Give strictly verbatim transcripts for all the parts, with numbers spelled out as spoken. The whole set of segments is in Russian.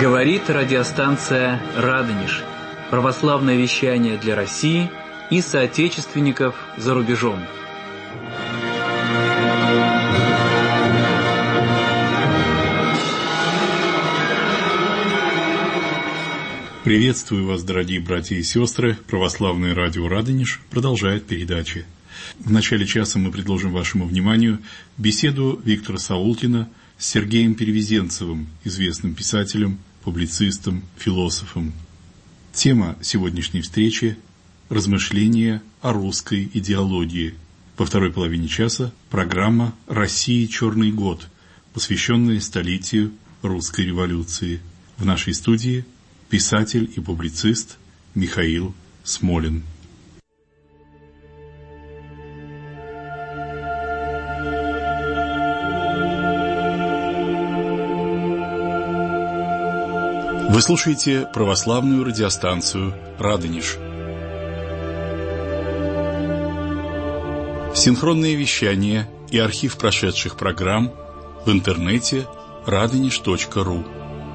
Говорит радиостанция «Радонеж». Православное вещание для России и соотечественников за рубежом. Приветствую вас, дорогие братья и сестры. Православное радио «Радонеж» продолжает передачи. В начале часа мы предложим вашему вниманию беседу Виктора Саулкина с Сергеем Перевезенцевым, известным писателем, публицистом, философом. Тема сегодняшней встречи – размышления о русской идеологии. Во второй половине часа программа «Россия. Черный год», посвященная столетию русской революции. В нашей студии писатель и публицист Михаил Смолин. Вы слушаете православную радиостанцию «Радонеж». Синхронное вещание и архив прошедших программ в интернете радонеж точка ру.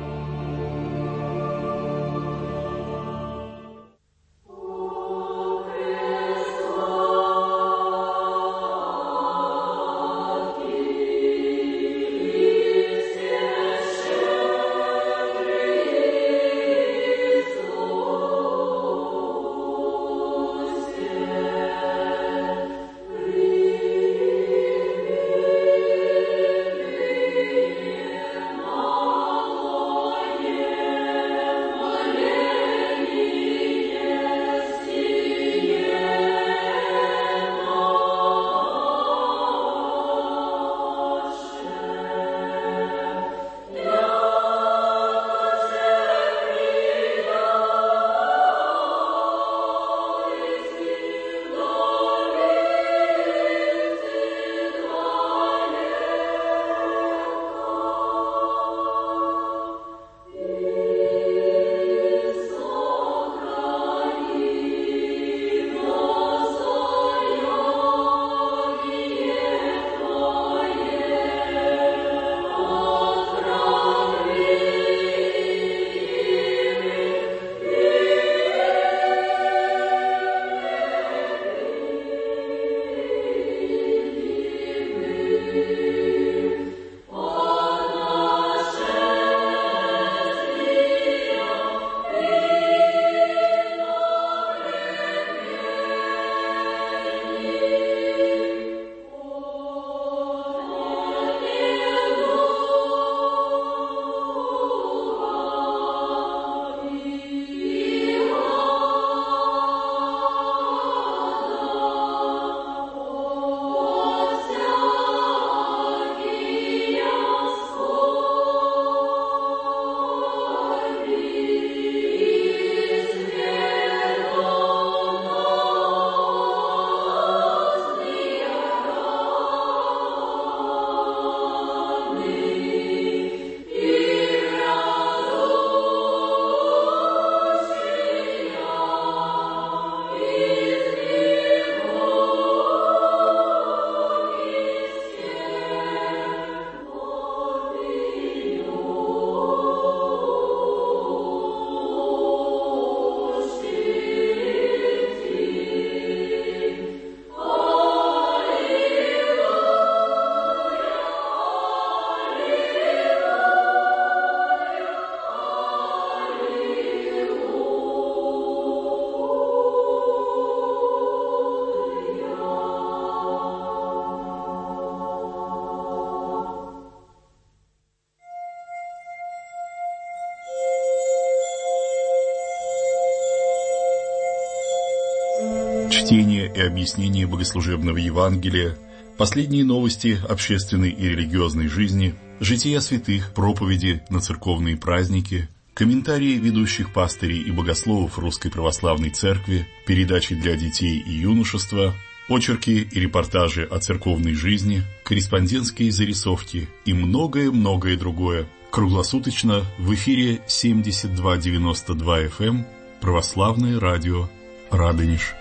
Чтение и объяснение богослужебного Евангелия, последние новости общественной и религиозной жизни, жития святых, проповеди на церковные праздники, комментарии ведущих пастырей и богословов Русской Православной Церкви, передачи для детей и юношества, очерки и репортажи о церковной жизни, корреспондентские зарисовки и многое-многое другое. Круглосуточно в эфире семьдесят два девяносто два эф эм Православное радио «Радонеж».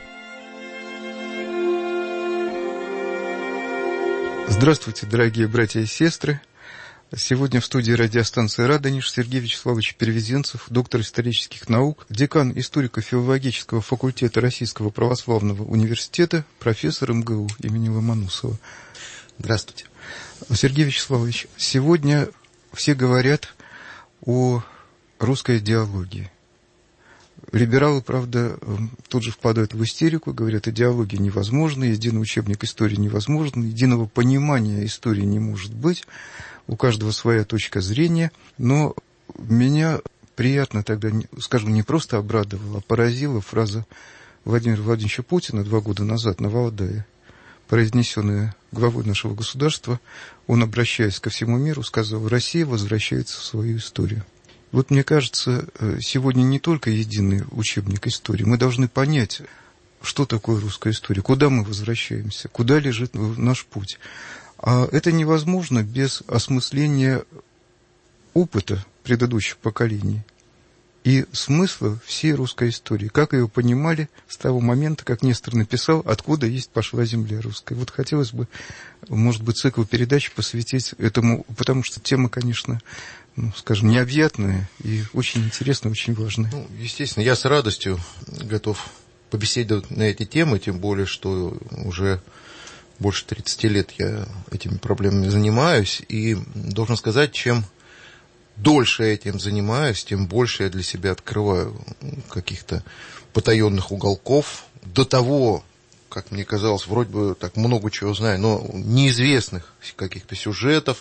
Здравствуйте, дорогие братья и сестры. Сегодня в студии радиостанции «Радонеж» Сергей Вячеславович Перевезенцев, доктор исторических наук, декан историко-филологического факультета Российского православного университета, профессор эм гэ у имени Ломоносова. Здравствуйте. Сергей Вячеславович, сегодня все говорят о русской идеологии. Либералы, правда, тут же впадают в истерику, говорят, идеология невозможна, единый учебник истории невозможен, единого понимания истории не может быть, у каждого своя точка зрения, но меня приятно тогда, скажем, не просто обрадовала, а поразила фраза Владимира Владимировича Путина два года назад на Валдае, произнесенная главой нашего государства. Он, обращаясь ко всему миру, сказал: «Россия возвращается в свою историю». Вот мне кажется, сегодня не только единый учебник истории. Мы должны понять, что такое русская история, куда мы возвращаемся, куда лежит наш путь. А это невозможно без осмысления опыта предыдущих поколений и смысла всей русской истории, как ее понимали с того момента, как Нестор написал «Откуда есть пошла земля русская». Вот хотелось бы, может быть, цикл передач посвятить этому, потому что тема, конечно, ну, скажем, необъятная и очень интересная, очень важная. Ну, естественно, я с радостью готов побеседовать на эти темы, тем более, что уже больше тридцати лет я этими проблемами занимаюсь, и должен сказать, чем дольше я этим занимаюсь, тем больше я для себя открываю каких-то потаенных уголков. До того, как мне казалось, вроде бы так много чего знаю, но неизвестных каких-то сюжетов,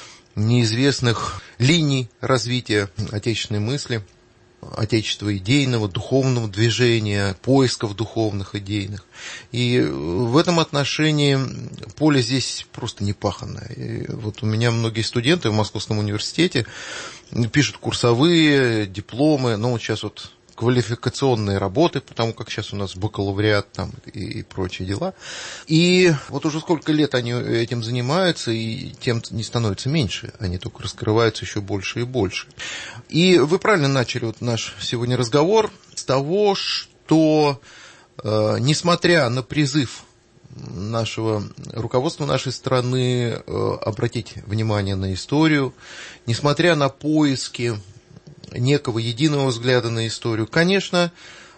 неизвестных линий развития отечественной мысли, отечества идейного, духовного движения, поисков духовных, идейных. И в этом отношении поле здесь просто не паханое. И вот у меня многие студенты в Московском университете пишут курсовые, дипломы, но вот сейчас вот квалификационные работы, потому как сейчас у нас бакалавриат там и, и прочие дела. И вот уже сколько лет они этим занимаются, и тем не становится меньше, они только раскрываются еще больше и больше. И вы правильно начали вот наш сегодня разговор с того, что э, несмотря на призыв нашего руководства нашей страны э, обратить внимание на историю, несмотря на поиски некого единого взгляда на историю, конечно,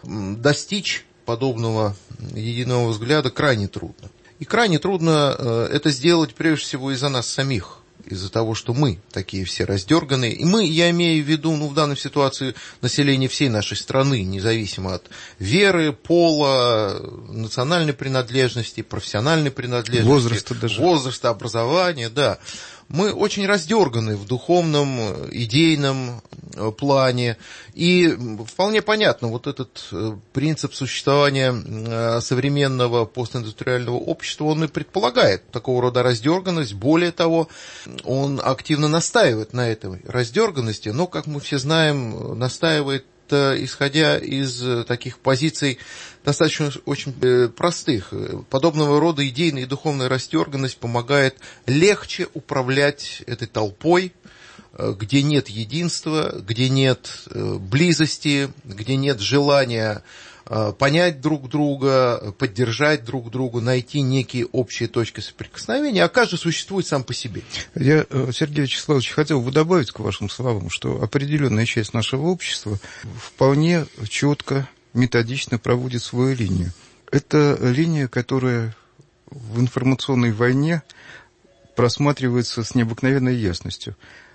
достичь подобного единого взгляда крайне трудно. И крайне трудно это сделать прежде всего из-за нас самих, из-за того, что мы такие все раздерганные. И мы, я имею в виду, ну, в данной ситуации население всей нашей страны, независимо от веры, пола, национальной принадлежности, профессиональной принадлежности, возраста, даже. возраста, образования, да. Мы очень раздерганы в духовном, идейном плане. И вполне понятно, вот этот принцип существования современного постиндустриального общества, он и предполагает такого рода раздерганность. Более того, он активно настаивает на этой раздерганности, но, как мы все знаем, настаивает, исходя из таких позиций достаточно очень простых. Подобного рода идейная и духовная растерганность помогает легче управлять этой толпой, где нет единства, где нет близости, где нет желания понять друг друга, поддержать друг друга, найти некие общие точки соприкосновения, а каждый существует сам по себе. Я, Сергей Вячеславович, хотел бы добавить к вашим словам, что определенная часть нашего общества вполне четко, методично проводит свою линию. Это линия, которая в информационной войне просматривается с необыкновенной ясностью.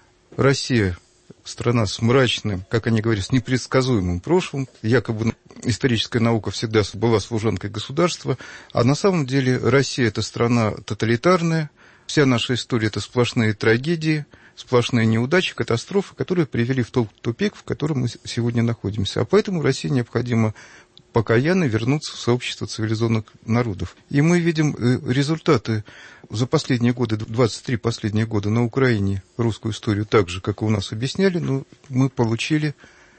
Россия – страна с мрачным, как они говорят, с непредсказуемым прошлым. Якобы историческая наука всегда была служанкой государства. А на самом деле Россия – это страна тоталитарная. Вся наша история – это сплошные трагедии, сплошные неудачи, катастрофы, которые привели в тот тупик, в котором мы сегодня находимся. А поэтому России необходимо покаянно вернуться в сообщество цивилизованных народов. И мы видим результаты за последние годы, двадцать три последние года на Украине русскую историю так же, как и у нас объясняли, но мы получили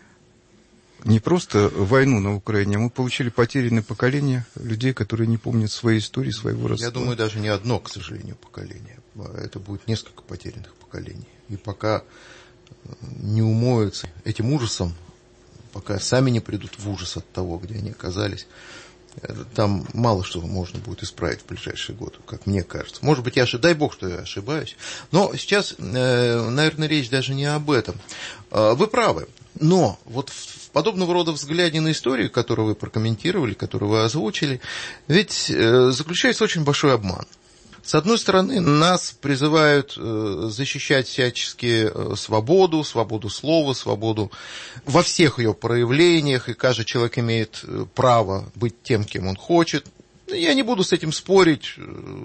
не просто войну на Украине, а мы получили потерянное поколение людей, которые не помнят своей истории, своего родства. Я думаю, даже не одно, к сожалению, поколение. Это будет несколько потерянных поколений. И пока не умоются этим ужасом, пока сами не придут в ужас от того, где они оказались, Там мало что можно будет исправить в ближайшие годы, как мне кажется. Может быть, я ошибаюсь, дай бог, что я ошибаюсь. Но сейчас, наверное, речь даже не об этом. Вы правы. Но вот в подобного рода взгляде на историю, которую вы прокомментировали, которую вы озвучили, ведь заключается очень большой обман. С одной стороны, нас призывают защищать всячески свободу, свободу слова, свободу во всех ее проявлениях, и каждый человек имеет право быть тем, кем он хочет. Я не буду с этим спорить,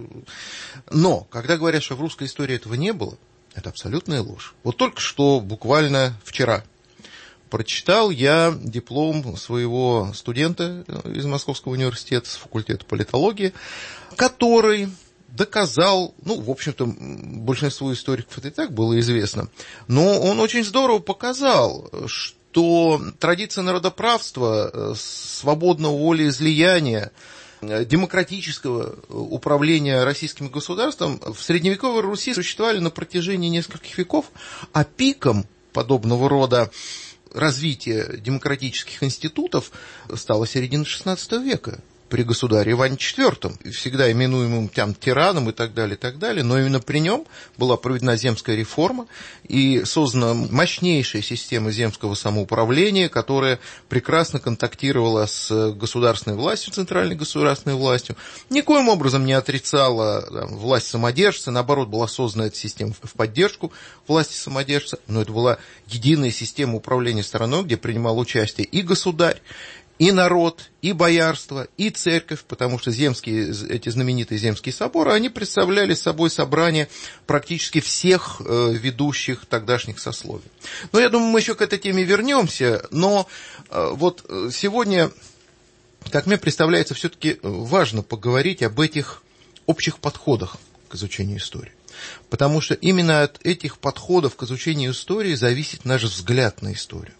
но когда говорят, что в русской истории этого не было, это абсолютная ложь. Вот только что, буквально вчера, прочитал я диплом своего студента из Московского университета с факультета политологии, который доказал, ну, в общем-то, большинству историков это и так было известно, но он очень здорово показал, что традиция народоправства, свободного волеизлияния, демократического управления российским государством в средневековой Руси существовали на протяжении нескольких веков, а пиком подобного рода развития демократических институтов стала середина шестнадцатого века. При государе Иване четвёртом, всегда именуемым там тираном и так далее, и так далее, но именно при нем была проведена земская реформа и создана мощнейшая система земского самоуправления, которая прекрасно контактировала с государственной властью, центральной государственной властью, никоим образом не отрицала там власть самодержца, наоборот, была создана эта система в поддержку власти самодержца, но это была единая система управления страной, где принимал участие и государь, и народ, и боярство, и церковь, потому что земские, эти знаменитые земские соборы, они представляли собой собрание практически всех э, ведущих тогдашних сословий. Но я думаю, мы еще к этой теме вернемся, но э, вот сегодня, как мне представляется, все-таки важно поговорить об этих общих подходах к изучению истории. Потому что именно от этих подходов к изучению истории зависит наш взгляд на историю.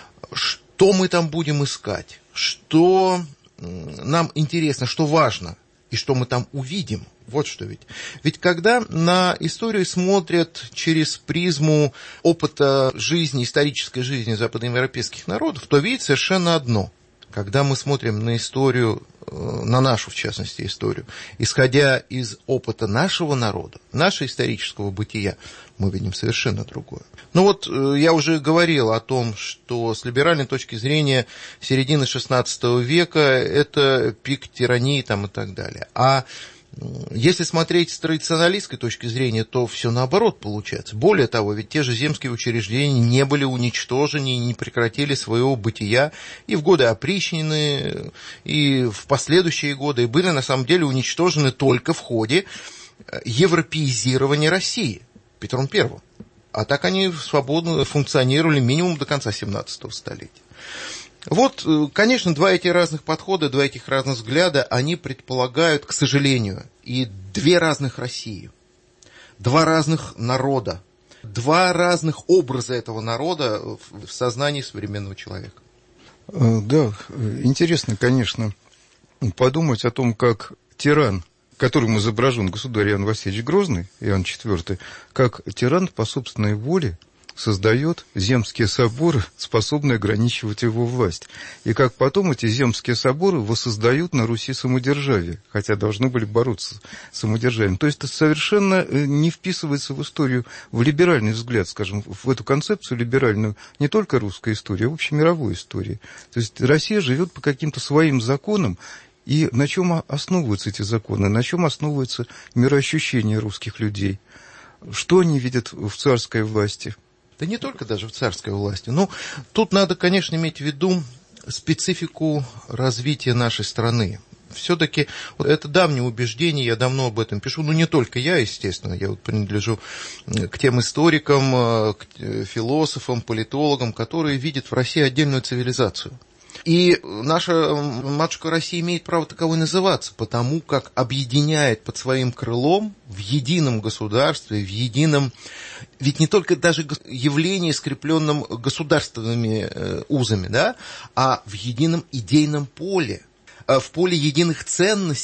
Что мы там будем искать? Что нам интересно, что важно, и что мы там увидим. Вот что ведь. Ведь когда на историю смотрят через призму опыта жизни, исторической жизни западноевропейских народов, то видят совершенно одно. Когда мы смотрим на историю, на нашу, в частности, историю, исходя из опыта нашего народа, нашего исторического бытия, мы видим совершенно другое. Ну вот я уже говорил о том, что с либеральной точки зрения середины шестнадцатого века это пик тирании там и так далее. А если смотреть с традиционалистской точки зрения, то все наоборот получается. Более того, ведь те же земские учреждения не были уничтожены, не прекратили своего бытия и в годы опричнины, и в последующие годы, и были на самом деле уничтожены только в ходе европеизирования России Петром Первым. А так они свободно функционировали минимум до конца семнадцатого столетия. Вот, конечно, два этих разных подхода, два этих разных взгляда, они предполагают, к сожалению, и две разных России, два разных народа, два разных образа этого народа в сознании современного человека. Да, интересно, конечно, подумать о том, как тиран, которым изображен государь Иоанн Васильевич Грозный, Иоанн четвёртый, как тиран по собственной воле создает земские соборы, способные ограничивать его власть. И как потом эти земские соборы воссоздают на Руси самодержавие, хотя должны были бороться с самодержавием. То есть это совершенно не вписывается в историю, в либеральный взгляд, скажем, в эту концепцию либеральную, не только русской истории, а вообще мировой истории. То есть Россия живет по каким-то своим законам, и на чем основываются эти законы, на чем основывается мироощущение русских людей, что они видят в царской власти. Да не только даже в царской власти. Но тут надо, конечно, иметь в виду специфику развития нашей страны. Все-таки это давнее убеждение, я давно об этом пишу, но не только я, естественно, я вот принадлежу к тем историкам, к философам, политологам, которые видят в России отдельную цивилизацию. И наша матушка Россия имеет право таковой называться, потому как объединяет под своим крылом в едином государстве, в едином, ведь не только даже явление, скрепленном государственными узами, да, а в едином идейном поле, в поле единых ценностей,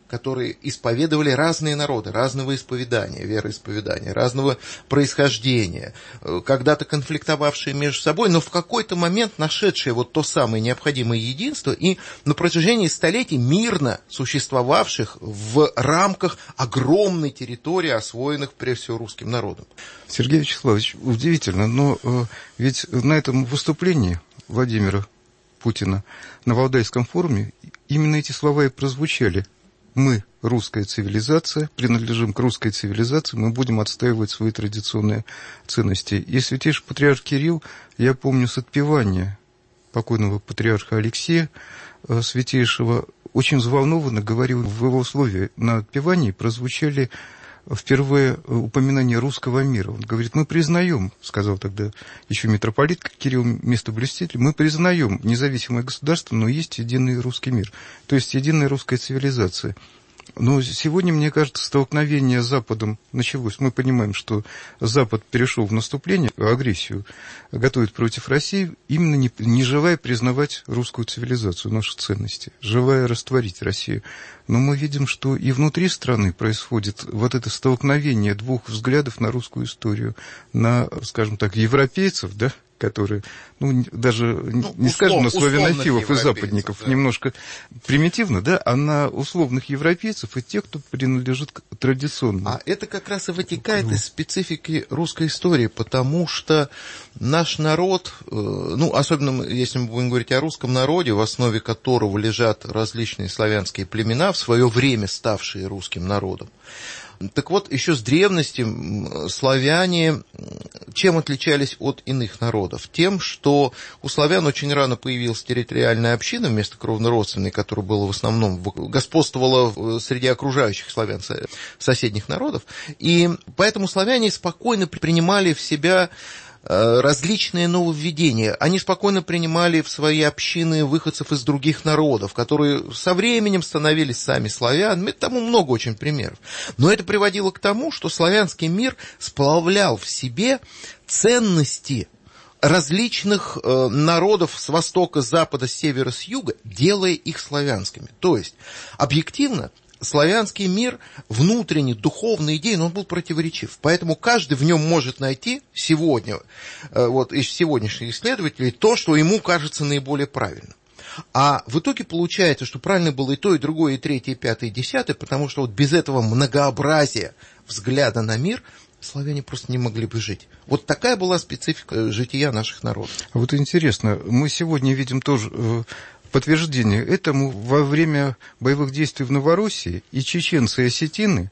которые исповедовали разные народы, разного исповедания, вероисповедания, разного происхождения, когда-то конфликтовавшие между собой, но в какой-то момент нашедшие вот то самое необходимое единство и на протяжении столетий мирно существовавших в рамках огромной территории, освоенных прежде всего русским народом. Сергей Вячеславович, удивительно, но э, ведь на этом выступлении Владимира Путина на Валдайском форуме именно эти слова и прозвучали. Мы, русская цивилизация, принадлежим к русской цивилизации, мы будем отстаивать свои традиционные ценности. И святейший патриарх Кирилл, я помню с отпевания покойного патриарха Алексея Святейшего, очень взволнованно говорил в его слове на отпевании, прозвучали впервые упоминание русского мира. Он говорит, мы признаем, сказал тогда еще митрополит Кирилл Местоблюститель, мы признаем независимое государство, но есть единый русский мир, то есть единая русская цивилизация. Но сегодня, мне кажется, столкновение с Западом началось. Мы понимаем, что Запад перешел в наступление, агрессию готовит против России, именно не, не желая признавать русскую цивилизацию, наши ценности, желая растворить Россию. Но мы видим, что и внутри страны происходит вот это столкновение двух взглядов на русскую историю, на, скажем так, европейцев, да, которые, ну, даже ну, не услов, скажем на славянофилов и западников, да. Немножко примитивно, да, а на условных европейцев и тех, кто принадлежит к традиционному. А это как раз и вытекает ну. из специфики русской истории, потому что наш народ, ну, особенно если мы будем говорить о русском народе, в основе которого лежат различные славянские племена, в свое время ставшие русским народом. Так вот, еще с древности славяне чем отличались от иных народов? Тем, что у славян очень рано появилась территориальная община вместо кровнородственной, которая была в основном господствовала среди окружающих славян соседних народов, и поэтому славяне спокойно принимали в себя различные нововведения. Они спокойно принимали в свои общины выходцев из других народов, которые со временем становились сами славянами. Тому много очень примеров. Но это приводило к тому, что славянский мир сплавлял в себе ценности различных э, народов с востока, с запада, с севера, с юга, делая их славянскими. То есть, объективно, славянский мир, внутренний, духовный, идейный, он был противоречив. Поэтому каждый в нем может найти сегодня, вот из сегодняшних исследователей, то, что ему кажется наиболее правильным. А в итоге получается, что правильно было и то, и другое, и третье, и пятое, и десятое, потому что вот без этого многообразия взгляда на мир славяне просто не могли бы жить. Вот такая была специфика жития наших народов. А вот интересно, мы сегодня видим тоже подтверждение этому во время боевых действий в Новороссии и чеченцы, и осетины,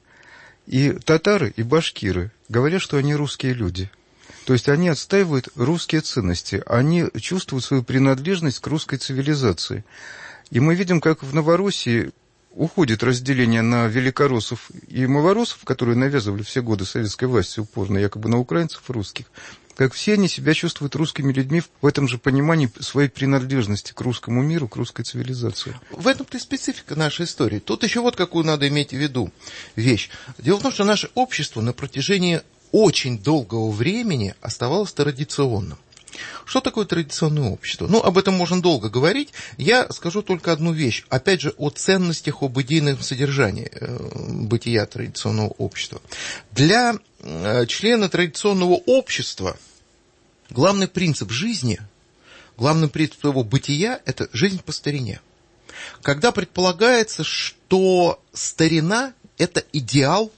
и татары, и башкиры говорят, что они русские люди. То есть они отстаивают русские ценности, они чувствуют свою принадлежность к русской цивилизации. И мы видим, как в Новороссии уходит разделение на великороссов и малороссов, которые навязывали все годы советской власти упорно, якобы на украинцев и русских. Как все они себя чувствуют русскими людьми в этом же понимании своей принадлежности к русскому миру, к русской цивилизации. В этом-то и специфика нашей истории. Тут еще вот какую надо иметь в виду вещь. Дело в том, что наше общество на протяжении очень долгого времени оставалось традиционным. Что такое традиционное общество? Ну, об этом можно долго говорить. Я скажу только одну вещь. Опять же, о ценностях, об идейном содержании бытия традиционного общества. Для члена традиционного общества главный принцип жизни, главный принцип его бытия – это жизнь по старине. Когда предполагается, что старина – это идеал,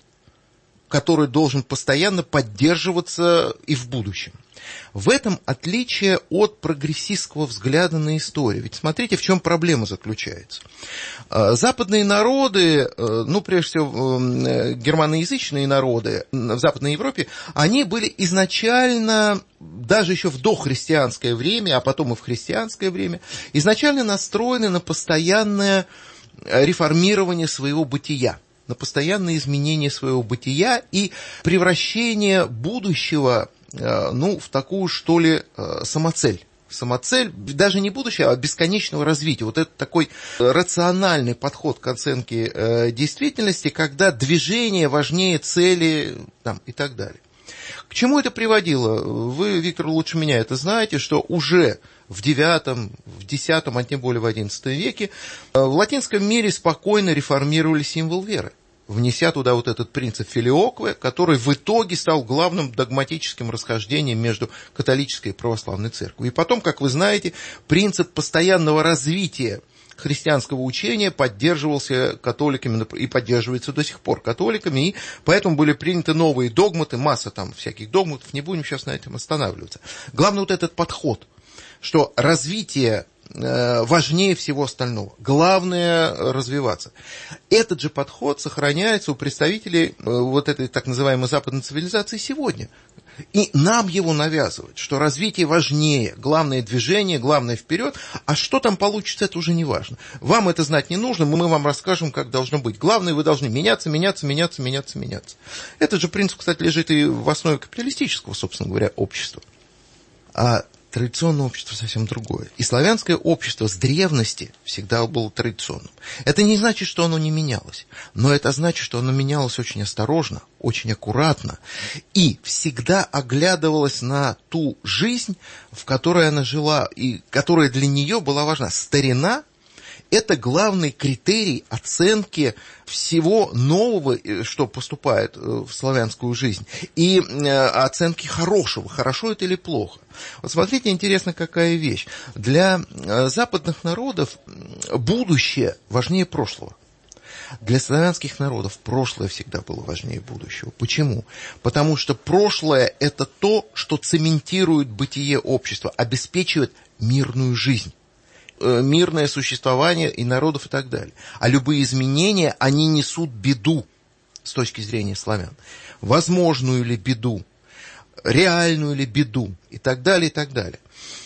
который должен постоянно поддерживаться и в будущем. В этом отличие от прогрессистского взгляда на историю. Ведь смотрите, в чем проблема заключается. Западные народы, ну, прежде всего, германоязычные народы в Западной Европе, они были изначально, даже еще в дохристианское время, а потом и в христианское время, изначально настроены на постоянное реформирование своего бытия, на постоянное изменение своего бытия и превращение будущего, ну, в такую, что ли, самоцель. Самоцель, даже не будущего, а бесконечного развития. Вот это такой рациональный подход к оценке э, действительности, когда движение важнее цели там, и так далее. К чему это приводило? Вы, Виктор, лучше меня это знаете, что уже в девятом, в десятом, а тем более в одиннадцатом веке в латинском мире спокойно реформировали символ веры, внеся туда вот этот принцип филиокве, который в итоге стал главным догматическим расхождением между католической и православной церковью. И потом, как вы знаете, принцип постоянного развития христианского учения поддерживался католиками и поддерживается до сих пор католиками, и поэтому были приняты новые догматы, масса там всяких догматов, не будем сейчас на этом останавливаться. Главное вот этот подход, что развитие важнее всего остального. Главное развиваться. Этот же подход сохраняется у представителей вот этой так называемой западной цивилизации сегодня. И нам его навязывают, что развитие важнее, главное движение, главное вперед, а что там получится, это уже не важно. Вам это знать не нужно, мы вам расскажем, как должно быть. Главное, вы должны меняться, меняться, меняться, меняться, меняться. Этот же принцип, кстати, лежит и в основе капиталистического, собственно говоря, общества. А традиционное общество совсем другое. И славянское общество с древности всегда было традиционным. Это не значит, что оно не менялось, но это значит, что оно менялось очень осторожно, очень аккуратно и всегда оглядывалось на ту жизнь, в которой она жила и которая для нее была важна. Старина – это главный критерий оценки всего нового, что поступает в славянскую жизнь, и оценки хорошего, хорошо это или плохо. Вот смотрите, интересно, какая вещь. Для западных народов будущее важнее прошлого. Для славянских народов прошлое всегда было важнее будущего. Почему? Потому что прошлое – это то, что цементирует бытие общества, обеспечивает мирную жизнь, мирное существование и народов и так далее. А любые изменения, они несут беду с точки зрения славян. Возможную ли беду, реальную ли беду и так далее, и так далее.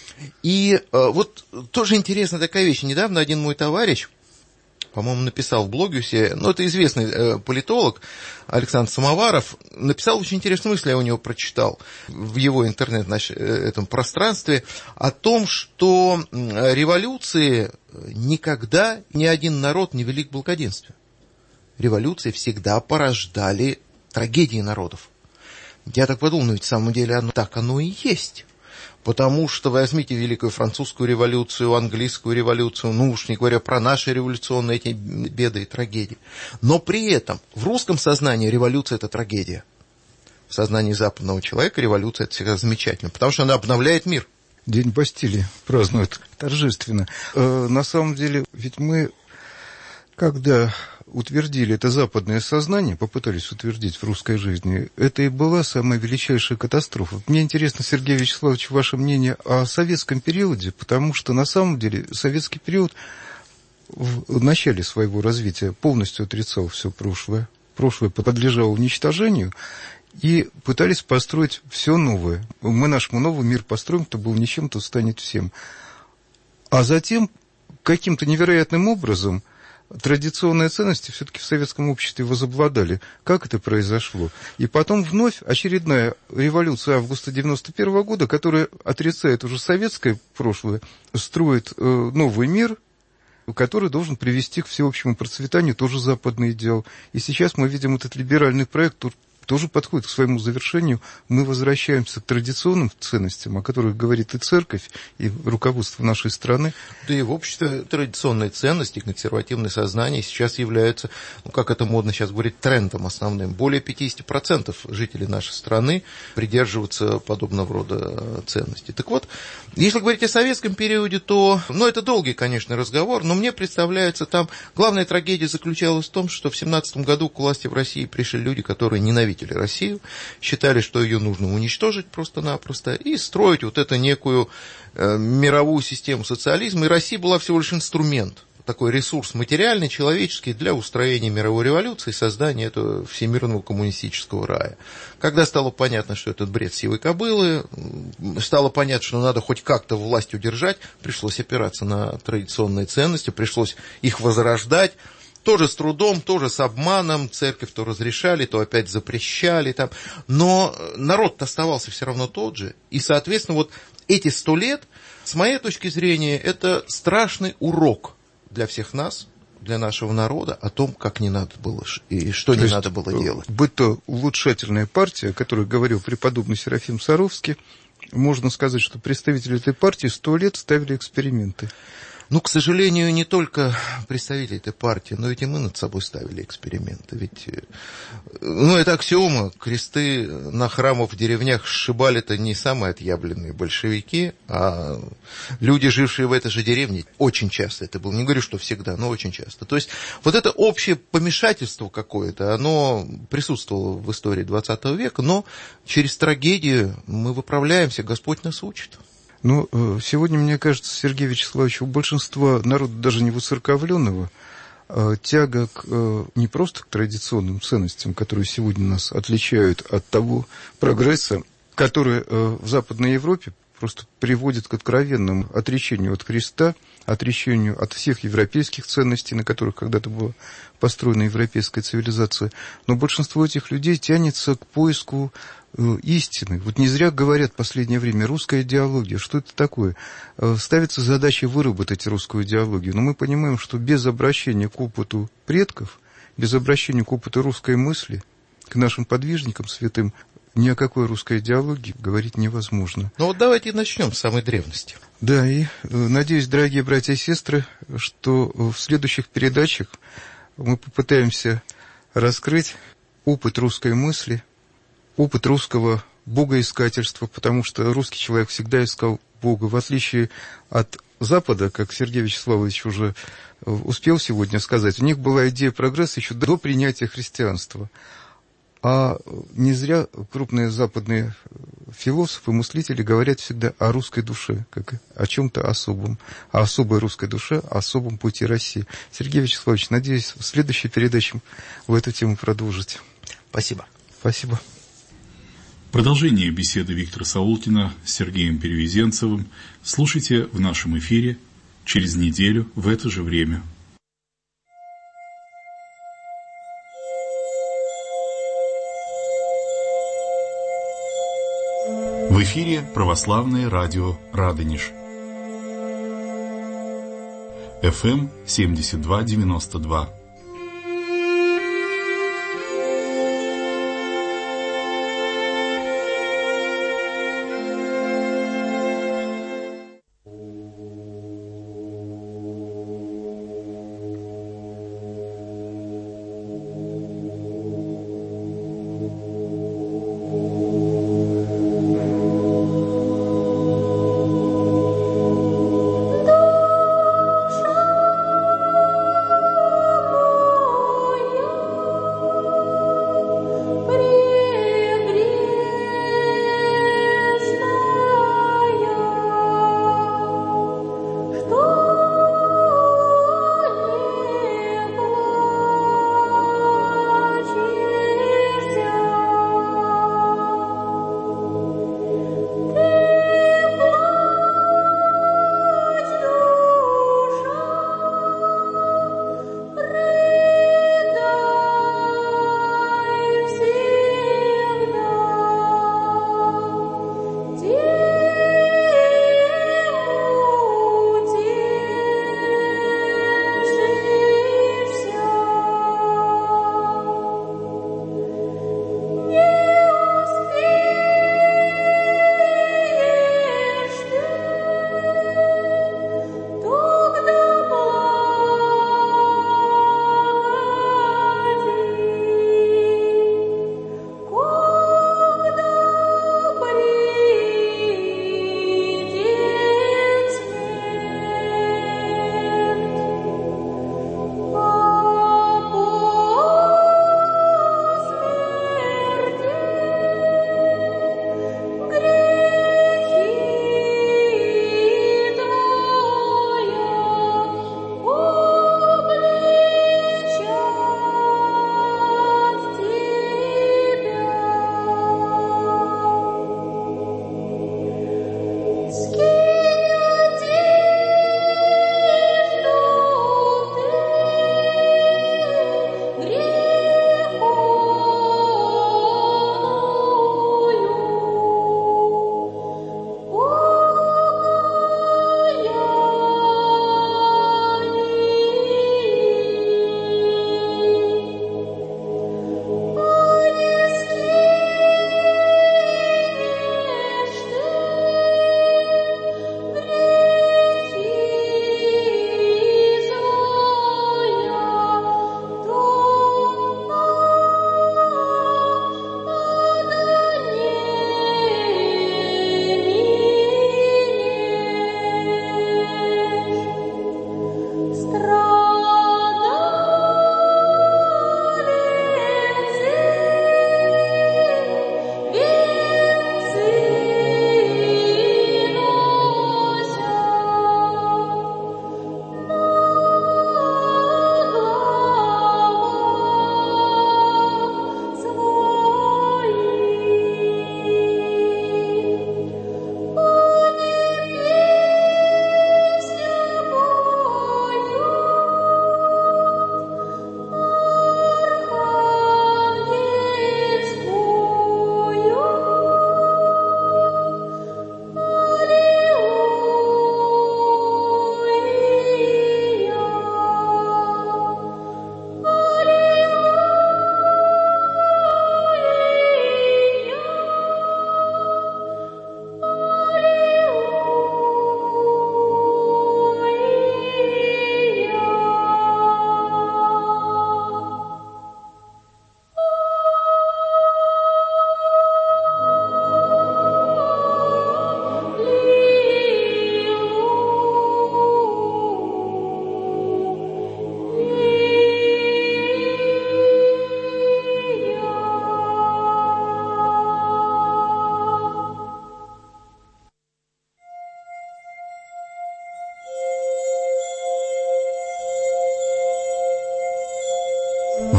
И э, вот тоже интересная такая вещь. Недавно один мой товарищ, по-моему, написал в блоге у себя, ну, это известный э, политолог Александр Самоваров, написал очень интересную мысль, я у него прочитал в его интернет, значит, этом пространстве, о том, что революции никогда ни один народ не вели к благоденствию. Революции всегда порождали трагедии народов. Я так подумал, ну ведь в самом деле оно, так оно и есть. Потому что возьмите Великую Французскую революцию, Английскую революцию, ну уж не говоря про наши революционные эти беды и трагедии. Но при этом в русском сознании революция – это трагедия. В сознании западного человека революция – это всегда замечательно, потому что она обновляет мир. День Бастилии празднуют торжественно. Э, на самом деле, ведь мы, когда утвердили это западное сознание, попытались утвердить в русской жизни, это и была самая величайшая катастрофа. Мне интересно, Сергей Вячеславович, ваше мнение о советском периоде, потому что на самом деле советский период в начале своего развития полностью отрицал все прошлое. Прошлое подлежало уничтожению, и пытались построить все новое. Мы нашему новый мир построим, кто был ничем, то станет всем. А затем каким-то невероятным образом традиционные ценности все-таки в советском обществе возобладали. Как это произошло? И потом вновь очередная революция августа девяносто первого года, которая отрицает уже советское прошлое, строит э, новый мир, который должен привести к всеобщему процветанию, тоже западный идеал. И сейчас мы видим этот либеральный проект, тоже подходит к своему завершению. Мы возвращаемся к традиционным ценностям, о которых говорит и церковь, и руководство нашей страны. Да и в обществе традиционные ценности, консервативное сознание сейчас являются, ну, как это модно сейчас говорить, трендом основным. Более пятьдесят процентов жителей нашей страны придерживаются подобного рода ценностей. Так вот, если говорить о советском периоде, то, ну, это долгий, конечно, разговор, но мне представляется, там главная трагедия заключалась в том, что в семнадцатом году к власти в России пришли люди, которые ненавидели Россию, считали, что ее нужно уничтожить просто-напросто и строить вот эту некую э, мировую систему социализма. И Россия была всего лишь инструмент, такой ресурс материальный, человеческий для устроения мировой революции и создания этого всемирного коммунистического рая. Когда стало понятно, что этот бред сивой кобылы, стало понятно, что надо хоть как-то власть удержать, пришлось опираться на традиционные ценности, пришлось их возрождать. Тоже с трудом, тоже с обманом, церковь то разрешали, то опять запрещали. Там. Но народ-то оставался все равно тот же. И, соответственно, вот эти сто лет, с моей точки зрения, это страшный урок для всех нас, для нашего народа о том, как не надо было и что не надо было делать. Будь то улучшательная партия, о которой говорил преподобный Серафим Саровский, можно сказать, что представители этой партии сто лет ставили эксперименты. Ну, к сожалению, не только представители этой партии, но ведь и мы над собой ставили эксперименты. Ведь, ну, это аксиома. Кресты на храмах в деревнях сшибали-то не самые отъявленные большевики, а люди, жившие в этой же деревне, очень часто это было. Не говорю, что всегда, но очень часто. То есть, вот это общее помешательство какое-то, оно присутствовало в истории двадцатого века, но через трагедию мы выправляемся, Господь нас учит. Ну, сегодня, мне кажется, Сергей Вячеславович, у большинства народа, даже не воцерковленного, тяга к, не просто к традиционным ценностям, которые сегодня нас отличают от того прогресса, который в Западной Европе просто приводит к откровенному отречению от Христа, отречению от всех европейских ценностей, на которых когда-то была построена европейская цивилизация. Но большинство этих людей тянется к поиску истины. Вот не зря говорят в последнее время русская идеология. Что это такое? Ставится задача выработать русскую идеологию. Но мы понимаем, что без обращения к опыту предков, без обращения к опыту русской мысли, к нашим подвижникам святым, ни о какой русской идеологии говорить невозможно. Ну вот давайте начнем с самой древности. Да, и надеюсь, дорогие братья и сестры, что в следующих передачах мы попытаемся раскрыть опыт русской мысли, опыт русского богоискательства, потому что русский человек всегда искал Бога, в отличие от Запада, как Сергей Вячеславович уже успел сегодня сказать, у них была идея прогресса еще до принятия христианства. А не зря крупные западные философы, мыслители говорят всегда о русской душе, как о чем-то особом, о особой русской душе, о особом пути России. Сергей Вячеславович, надеюсь, в следующей передаче вы эту тему продолжите. Спасибо. Спасибо. Продолжение беседы Виктора Саултина с Сергеем Перевезенцевым слушайте в нашем эфире через неделю в это же время. В эфире православное радио «Радонеж». эф эм семьдесят два девяносто два.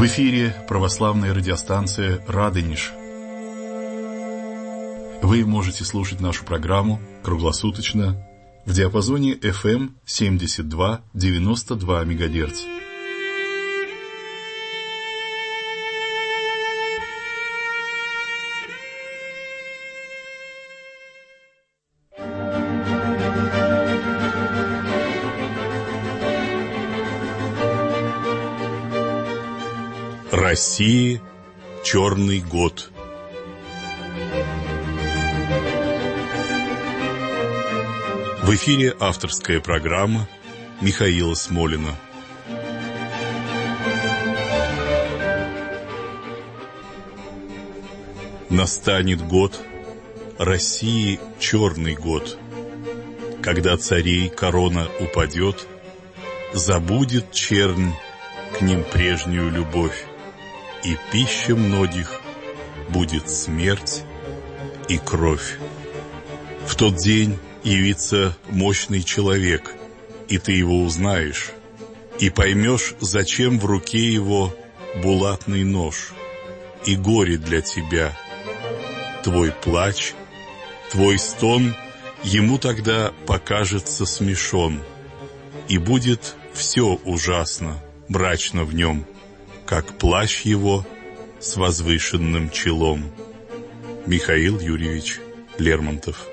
В эфире православная радиостанция «Радонеж». Вы можете слушать нашу программу круглосуточно в диапазоне эф эм семьдесят два девяносто два мегагерц. России черный год. В эфире авторская программа Михаила Смолина. Настанет год, России черный год, когда царей корона упадет, забудет чернь к ним прежнюю любовь, и пища многих будет смерть и кровь. В тот день явится мощный человек, и ты его узнаешь, и поймешь, зачем в руке его булатный нож, и горе для тебя, твой плач, твой стон ему тогда покажется смешон, и будет все ужасно, мрачно в нем, как плащ его с возвышенным челом. Михаил Юрьевич Лермонтов.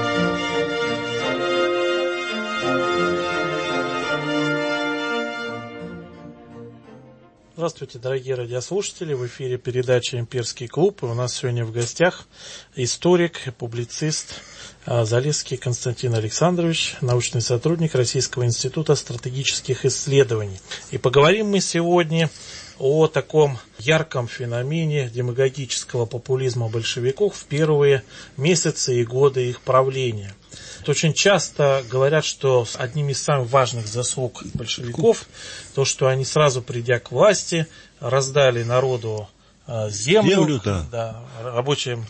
Здравствуйте, дорогие радиослушатели. В эфире передача «Имперский клуб». И у нас сегодня в гостях историк и публицист Залесский Константин Александрович, научный сотрудник Российского института стратегических исследований. И поговорим мы сегодня о таком ярком феномене демагогического популизма большевиков в первые месяцы и годы их правления. Очень часто говорят, что одним из самых важных заслуг большевиков то, что они сразу придя к власти, раздали народу землю, землю да. Да, рабочим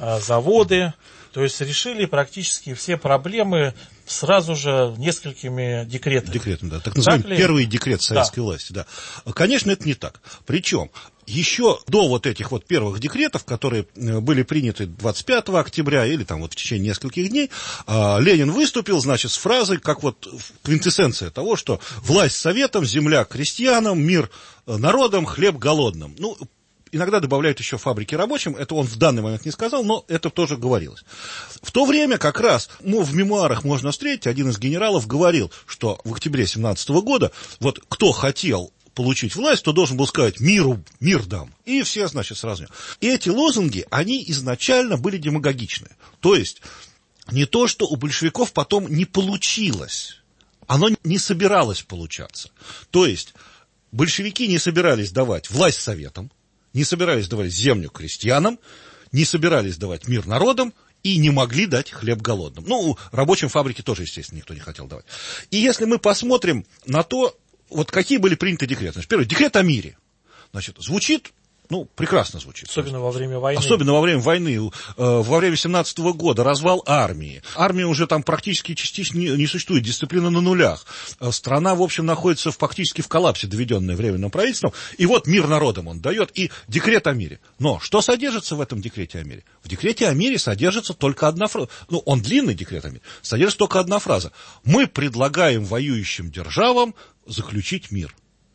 заводы, то есть решили практически все проблемы сразу же несколькими декретами. Декретом, да. Так называемый первый декрет советской да. власти, да. Конечно, это не так. Причем еще до вот этих вот первых декретов, которые были приняты двадцать пятого октября или там вот в течение нескольких дней, Ленин выступил, значит, с фразой, как вот квинтэссенция того, что власть советам, земля крестьянам, мир народам, хлеб голодным. Ну, иногда добавляют еще фабрики рабочим, это он в данный момент не сказал, но это тоже говорилось. В то время как раз, ну, в мемуарах можно встретить, один из генералов говорил, что в октябре семнадцатого года, вот кто хотел получить власть, то должен был сказать «миру, мир дам». И все, значит, сразу. И эти лозунги, они изначально были демагогичны. То есть, не то, что у большевиков потом не получилось, оно не собиралось получаться. То есть, большевики не собирались давать власть советам, не собирались давать землю крестьянам, не собирались давать мир народам и не могли дать хлеб голодным. Ну, рабочим фабрики тоже, естественно, никто не хотел давать. И если мы посмотрим на то, вот какие были приняты декреты. Значит, первый, декрет о мире. Значит, звучит, ну, прекрасно звучит. Особенно во время войны. Особенно во время войны. Во время семнадцатого года развал армии. Армия уже там практически частично не, не существует, дисциплина на нулях. Страна, в общем, находится фактически в коллапсе, доведенная временным правительством. И вот мир народам он дает, и декрет о мире. Но что содержится в этом декрете о мире? В декрете о мире содержится только одна фраза. Ну, он длинный, декрет о мире. Содержится только одна фраза. Мы предлагаем воюющим державам заключить мир.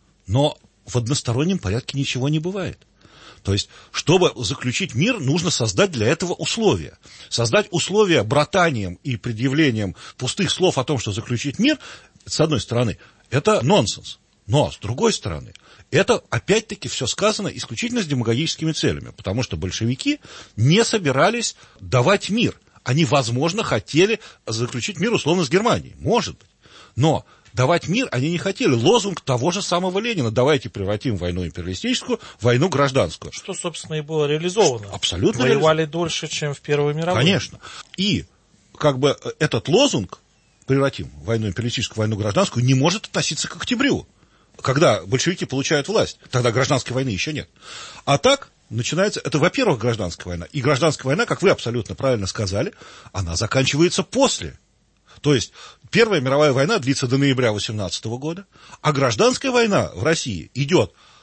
Но в одностороннем порядке ничего не бывает. То есть, чтобы заключить мир, нужно создать для этого условия. Создать условия братанием и предъявлением пустых слов о том, что заключить мир, с одной стороны, это нонсенс. Но, с другой стороны, это, опять-таки, все сказано исключительно с демагогическими целями, потому что большевики не собирались давать мир. Они, возможно, хотели заключить мир условно с Германией, может быть. Но давать мир они не хотели. Лозунг того же самого Ленина: давайте превратим войну империалистическую в войну гражданскую. Что, собственно, и было реализовано. Абсолютно. Воевали реализовано. Дольше, чем в Первой мировой. Конечно. И как бы этот лозунг «превратим войну империалистическую в войну гражданскую» не может относиться к октябрю, когда большевики получают власть. Тогда гражданской войны еще нет. А так начинается, это, во-первых, гражданская война. И гражданская война, как вы абсолютно правильно сказали, она заканчивается после. То есть, Первая мировая война длится до ноября восемнадцатого года, а гражданская война в России идет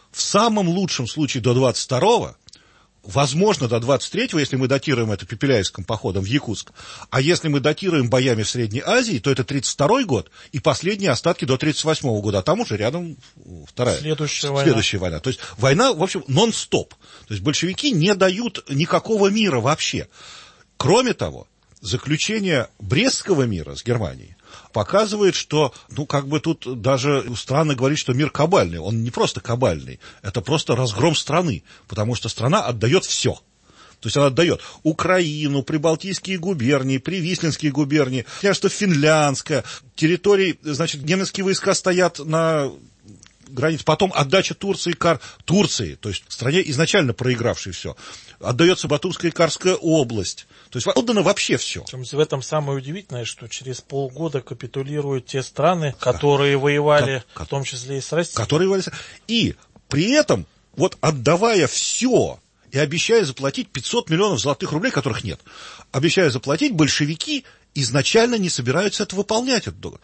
в самом лучшем случае до двадцать второго, возможно, до двадцать третьего, если мы датируем это Пепеляевским походом в Якутск. А если мы датируем боями в Средней Азии, то это тридцать второй год и последние остатки до тридцать восьмого года. А там уже рядом вторая. Следующая война. Следующая война. То есть война, в общем, нон-стоп. То есть большевики не дают никакого мира вообще. Кроме того, заключение Брестского мира с Германией показывает, что, ну, как бы тут даже странно говорить, что мир кабальный. Он не просто кабальный, это просто разгром страны, потому что страна отдает все. То есть она отдает Украину, Прибалтийские губернии, Привислинские губернии, княжество Финляндское, территории, значит, немецкие войска стоят на границе, потом отдача Турции, Кар... Турции, то есть стране изначально проигравшей все, отдается Батумская и Карская область. То есть отдано вообще все. В этом самое удивительное, что через полгода капитулируют те страны, которые воевали, как, в том числе и с Россией. Которые воевали. И при этом, вот отдавая все и обещая заплатить пятьсот миллионов золотых рублей, которых нет, обещая заплатить, большевики изначально не собираются это выполнять.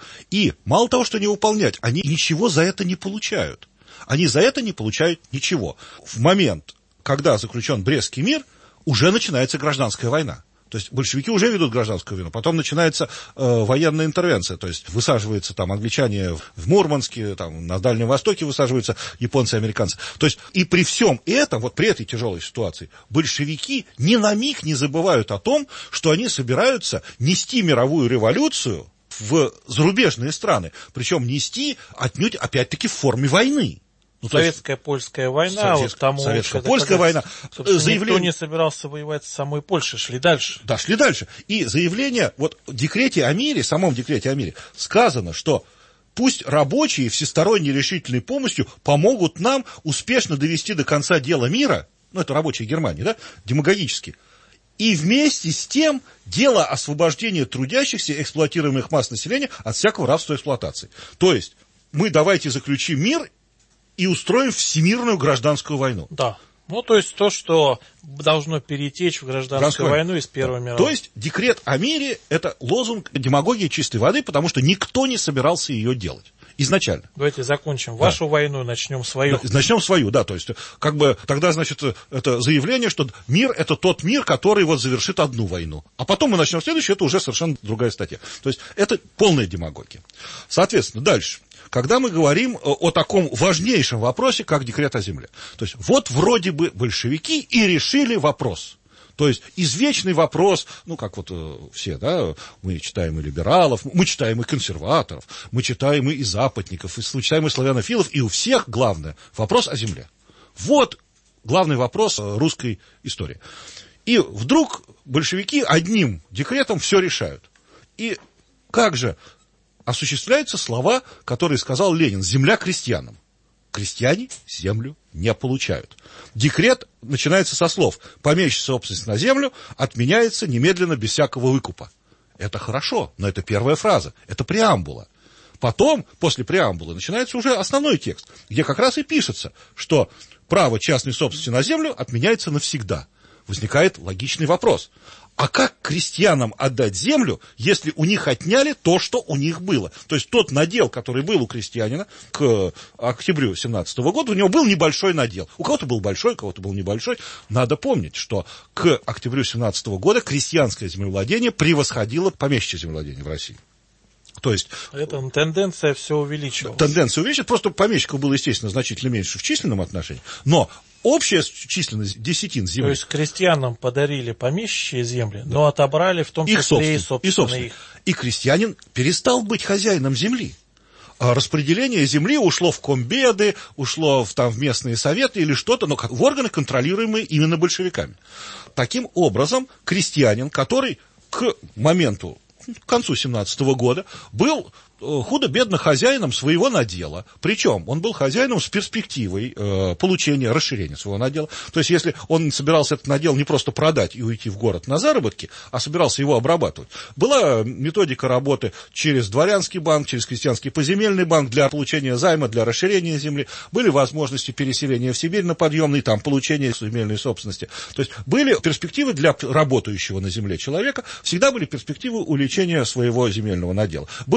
И мало того, что не выполнять, они ничего за это не получают. Они за это не получают ничего. В момент, когда заключен Брестский мир, уже начинается гражданская война. То есть большевики уже ведут гражданскую войну, потом начинается э, военная интервенция, то есть высаживаются там англичане в Мурманске, там на Дальнем Востоке высаживаются японцы и американцы. То есть и при всем этом, вот при этой тяжелой ситуации, большевики ни на миг не забывают о том, что они собираются нести мировую революцию в зарубежные страны, причем нести отнюдь опять-таки в форме войны. Ну, Советская польская война, Совет, вот тому, Советская польская война. Заявление... Никто не собирался воевать с самой Польшей, шли дальше. Да, шли дальше. И заявление, вот в декрете о мире, в самом декрете о мире, сказано, что пусть рабочие всесторонней решительной помощью помогут нам успешно довести до конца дела мира, ну, это рабочие Германии, да, демагогически, и вместе с тем дело освобождения трудящихся, эксплуатируемых масс населения от всякого рабства и эксплуатации. То есть мы давайте заключим мир и устроим всемирную гражданскую войну. Да. Ну, то есть то, что должно перетечь в гражданскую Гражданскую. войну из Первой мировой. То есть декрет о мире – это лозунг демагогии чистой воды, потому что никто не собирался ее делать. Изначально. Давайте закончим вашу да. войну, начнем свою. Начнем свою, да, то есть, как бы, тогда, значит, это заявление, что мир – это тот мир, который вот завершит одну войну. А потом мы начнем следующую, это уже совершенно другая статья. То есть, это полная демагогия. Соответственно, дальше. Когда мы говорим о таком важнейшем вопросе, как декрет о земле. То есть, вот вроде бы большевики и решили вопрос. То есть, извечный вопрос, ну, как вот э, все, да, мы читаем и либералов, мы читаем и консерваторов, мы читаем и западников, и читаем и славянофилов, и у всех главное вопрос о земле. Вот главный вопрос русской истории. И вдруг большевики одним декретом все решают. И как же осуществляются слова, которые сказал Ленин: «Земля крестьянам». Крестьяне землю не получают. Декрет начинается со слов: «Помещичья собственность на землю отменяется немедленно без всякого выкупа». Это хорошо, но это первая фраза, это преамбула. Потом, после преамбулы, начинается уже основной текст, где как раз и пишется, что право частной собственности на землю отменяется навсегда. Возникает логичный вопрос: а как крестьянам отдать землю, если у них отняли то, что у них было? То есть тот надел, который был у крестьянина к октябрю семнадцатого года, у него был небольшой надел. У кого-то был большой, у кого-то был небольшой. Надо помнить, что к октябрю семнадцатого года крестьянское землевладение превосходило помещичье землевладение в России. То есть, это тенденция все увеличивалась. Тенденция увеличивалась, просто помещиков было, естественно, значительно меньше в численном отношении, но общая численность десятин земли. То есть крестьянам подарили помещичьи земли, да, но отобрали в том числе и собственно их. И крестьянин перестал быть хозяином земли. А распределение земли ушло в комбеды, ушло в, там, в местные советы или что-то, но в органы, контролируемые именно большевиками. Таким образом, крестьянин, который к моменту, к концу семнадцатого года, был худо-бедно хозяином своего надела. Причем он был хозяином с перспективой э, получения, расширения своего надела. То есть, если он собирался этот надел не просто продать и уйти в город на заработки, а собирался его обрабатывать, была методика работы через дворянский банк, через крестьянский поземельный банк для получения займа, для расширения земли. Были возможности переселения в Сибирь на подъемный, там, получения земельной собственности. То есть, были перспективы для работающего на земле человека, всегда были перспективы увеличения своего земельного надела. Был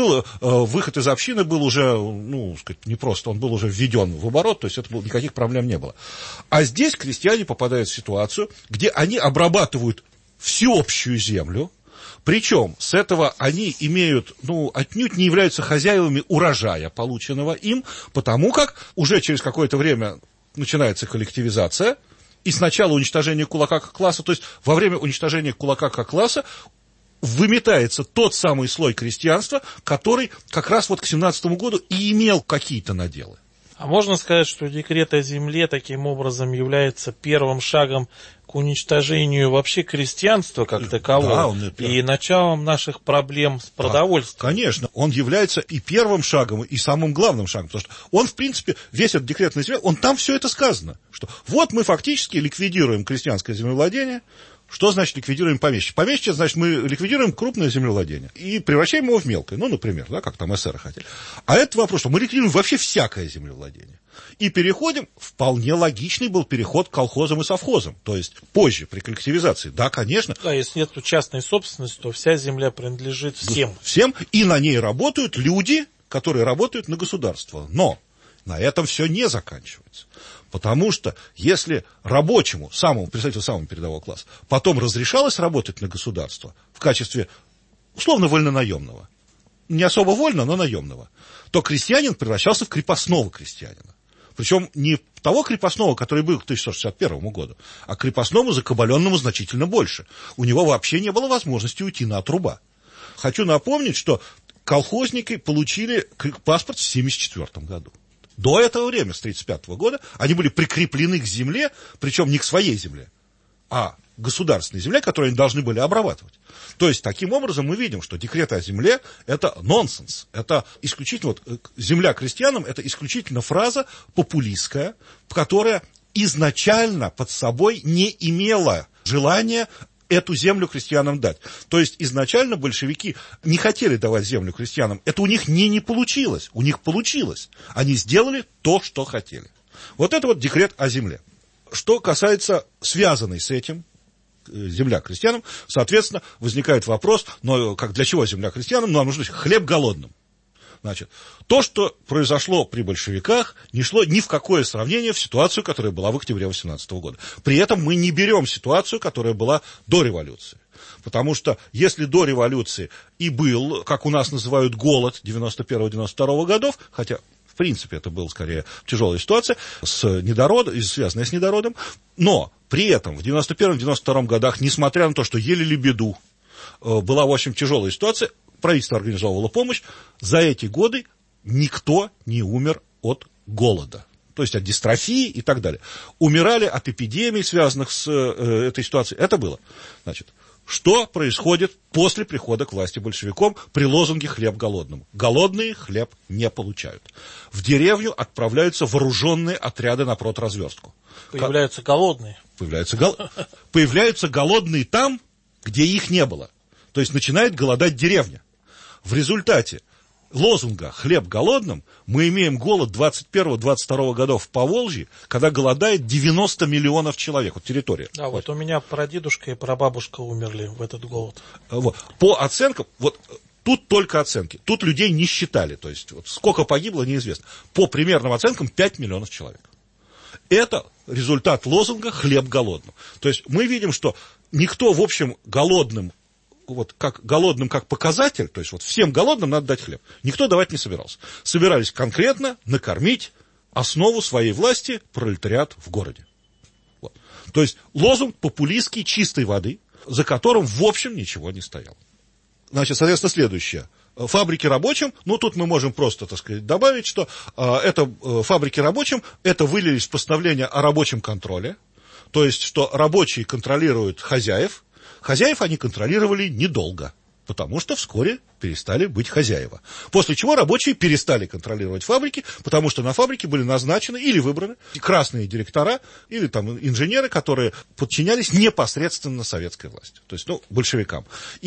выход из общины был уже, ну, сказать, не просто, он был уже введен в оборот, то есть это было, никаких проблем не было. А здесь крестьяне попадают в ситуацию, где они обрабатывают всеобщую землю, причем с этого они имеют, ну, отнюдь не являются хозяевами урожая, полученного им, потому как уже через какое-то время начинается коллективизация, и сначала уничтожение кулака как класса, то есть во время уничтожения кулака как класса выметается тот самый слой крестьянства, который как раз вот к семнадцатому году и имел какие-то наделы. А можно сказать, что декрет о земле таким образом является первым шагом к уничтожению вообще крестьянства как такового, да, он и началом наших проблем с продовольствием? Да, конечно, он является и первым шагом, и самым главным шагом, потому что он, в принципе, весь этот декрет на земле, он там все это сказано, что вот мы фактически ликвидируем крестьянское землевладение. Что значит ликвидируем помещичье? Помещичье, значит, мы ликвидируем крупное землевладение и превращаем его в мелкое, ну, например, да, как там эсеры хотели. А это вопрос, что мы ликвидируем вообще всякое землевладение. И переходим, вполне логичный был переход к колхозам и совхозам, то есть позже, при коллективизации. Да, конечно. Да, если нет частной собственности, то вся земля принадлежит всем. Всем, и на ней работают люди, которые работают на государство. Но на этом все не заканчивается. Потому что если рабочему, самому, представителю самого передового класса, потом разрешалось работать на государство в качестве, условно, вольнонаемного, не особо вольно, но наемного, то крестьянин превращался в крепостного крестьянина. Причем не того крепостного, который был к тысяча шестьсот шестьдесят первому году, а крепостному, закабаленному значительно больше. У него вообще не было возможности уйти на отруба. Хочу напомнить, что колхозники получили паспорт в семьдесят четвёртом году. До этого времени, с тридцать пятого года, они были прикреплены к земле, причем не к своей земле, а к государственной земле, которую они должны были обрабатывать. То есть, таким образом, мы видим, что декрет о земле – это нонсенс. Это исключительно, вот, земля крестьянам – это исключительно фраза популистская, которая изначально под собой не имела желания эту землю крестьянам дать. То есть, изначально большевики не хотели давать землю крестьянам. Это у них не, не получилось. У них получилось. Они сделали то, что хотели. Вот это вот декрет о земле. Что касается связанной с этим земля крестьянам, соответственно, возникает вопрос, но как, для чего земля крестьянам? Ну, нам нужно хлеб голодным. Значит, то, что произошло при большевиках, не шло ни в какое сравнение в ситуацию, которая была в октябре восемнадцатого года. При этом мы не берем ситуацию, которая была до революции. Потому что если до революции и был, как у нас называют, голод девяносто первого — девяносто второго годов, хотя в принципе это была скорее тяжелая ситуация, с недородом, связанная с недородом, но при этом в девяносто первом — девяносто втором годах, несмотря на то, что ели лебеду, была, в общем, тяжелая ситуация, правительство организовывало помощь, за эти годы никто не умер от голода, то есть от дистрофии и так далее. Умирали от эпидемий, связанных с э, этой ситуацией. Это было. Значит, что происходит после прихода к власти большевиком при лозунге «хлеб голодному»? Голодные хлеб не получают. В деревню отправляются вооруженные отряды на продразверстку. Появляются голодные. Появляются, гол... Появляются голодные там, где их не было. То есть начинает голодать деревня. В результате лозунга «хлеб голодным» мы имеем голод двадцать первого — двадцать второго годов в Поволжье, когда голодает девяносто миллионов человек. Вот территория. Да, вот, вот у меня прадедушка и прабабушка умерли в этот голод. Вот. По оценкам, вот тут только оценки, тут людей не считали, то есть вот, сколько погибло, неизвестно. По примерным оценкам пять миллионов человек. Это результат лозунга «хлеб голодным». То есть мы видим, что никто, в общем, голодным, вот как голодным как показатель, то есть вот всем голодным надо дать хлеб, никто давать не собирался. Собирались конкретно накормить основу своей власти пролетариат в городе. Вот. То есть лозунг популистский чистой воды, за которым в общем ничего не стояло. Значит, соответственно, следующее. Фабрики рабочим, ну тут мы можем просто, так сказать, добавить, что э, это э, фабрики рабочим, это вылились в постановление о рабочем контроле, то есть, что рабочие контролируют хозяев. Хозяев они контролировали недолго, потому что вскоре перестали быть хозяева. После чего рабочие перестали контролировать фабрики, потому что на фабрике были назначены или выбраны красные директора, или там инженеры, которые подчинялись непосредственно советской власти, то есть, ну, большевикам. И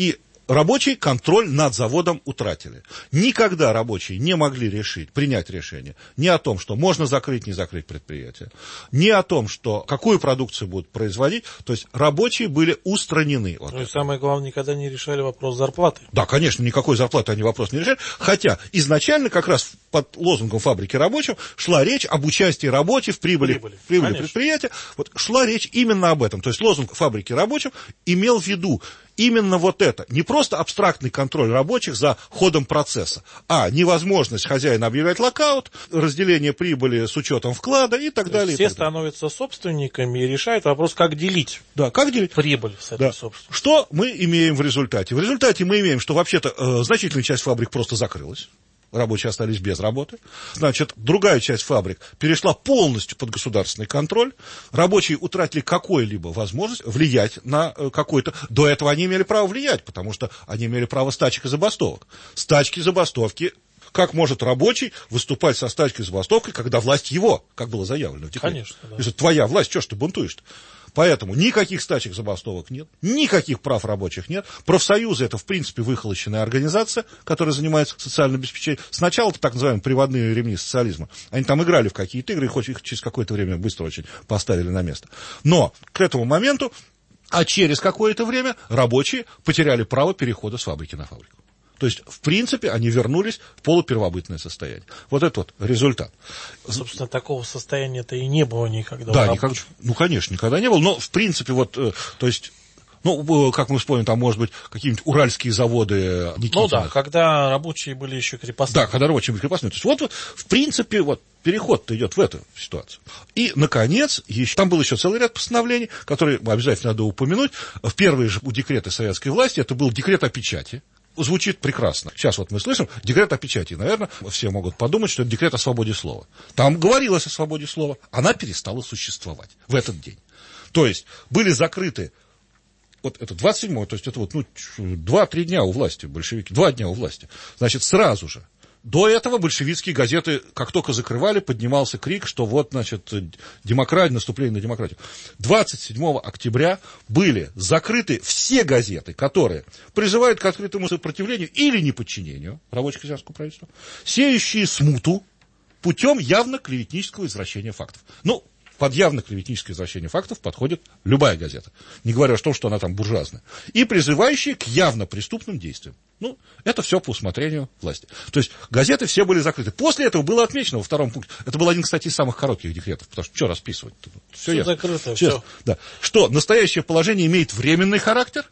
рабочие контроль над заводом утратили. Никогда рабочие не могли решить, принять решение ни о том, что можно закрыть, не закрыть предприятие, ни о том, что какую продукцию будут производить. То есть рабочие были устранены. Ну и самое главное, никогда не решали вопрос зарплаты. Да, конечно, никакой зарплаты они вопрос не решали. Хотя изначально как раз под лозунгом фабрики рабочим шла речь об участии рабочих в прибыли, прибыли, прибыли предприятия. Вот шла речь именно об этом. То есть лозунг фабрики рабочим имел в виду именно вот это. Не просто абстрактный контроль рабочих за ходом процесса, а невозможность хозяина объявлять локаут, разделение прибыли с учетом вклада и так далее. Все и так становятся собственниками и решают вопрос, как делить. Да, как делить? Прибыль с этой Да. собственностью. Что мы имеем в результате? В результате мы имеем, что вообще-то э, значительная часть фабрик просто закрылась. Рабочие остались без работы. Значит, другая часть фабрик перешла полностью под государственный контроль. Рабочие утратили какую-либо возможность влиять на какой-то... До этого они имели право влиять, потому что они имели право стачек и забастовок. Стачки, забастовки... Как может рабочий выступать со стачкой и забастовкой, когда власть его, как было заявлено в декрете? Конечно, да. Если твоя власть, что ж ты бунтуешь-то? Поэтому никаких стачек, забастовок нет, никаких прав рабочих нет. Профсоюзы — это, в принципе, выхолощенная организация, которая занимается социальным обеспечением. Сначала это так называемые приводные ремни социализма. Они там играли в какие-то игры, хоть их через какое-то время быстро очень поставили на место. Но к этому моменту, а через какое-то время, рабочие потеряли право перехода с фабрики на фабрику. То есть, в принципе, они вернулись в полупервобытное состояние. Вот это вот результат. Собственно, такого состояния-то и не было никогда. Да, никогда, ну, конечно, никогда не было. Но, в принципе, вот, э, то есть, ну, как мы вспомним, там, может быть, какие-нибудь уральские заводы Никитина. Ну да, когда рабочие были еще крепостными. Да, когда рабочие были крепостными. То есть, вот, вот, в принципе, вот, переход-то идет в эту ситуацию. И, наконец, еще, там был еще целый ряд постановлений, которые обязательно надо упомянуть. В первые же декреты советской власти это был декрет о печати. Звучит прекрасно. Сейчас вот мы слышим декрет о печати. Наверное, все могут подумать, что это декрет о свободе слова. Там говорилось о свободе слова. Она перестала существовать в этот день. То есть, были закрыты, вот это двадцать седьмое, то есть, это вот, ну, два-три дня у власти, большевики, два дня у власти. Значит, сразу же. До этого большевистские газеты, как только закрывали, поднимался крик, что вот, значит, демократия, наступление на демократию. двадцать седьмого октября были закрыты все газеты, которые призывают к открытому сопротивлению или неподчинению рабоче-крестьянскому правительству, сеющие смуту путем явно клеветнического извращения фактов. Ну, под явно клеветническое извращение фактов подходит любая газета, не говоря о том, что она там буржуазная, и призывающие к явно преступным действиям. Ну, это все по усмотрению власти. То есть, газеты все были закрыты. После этого было отмечено во втором пункте, это был один, кстати, из самых коротких декретов, потому что что расписывать? Все, все ясно. закрыто, Честно, все. Да. Что настоящее положение имеет временный характер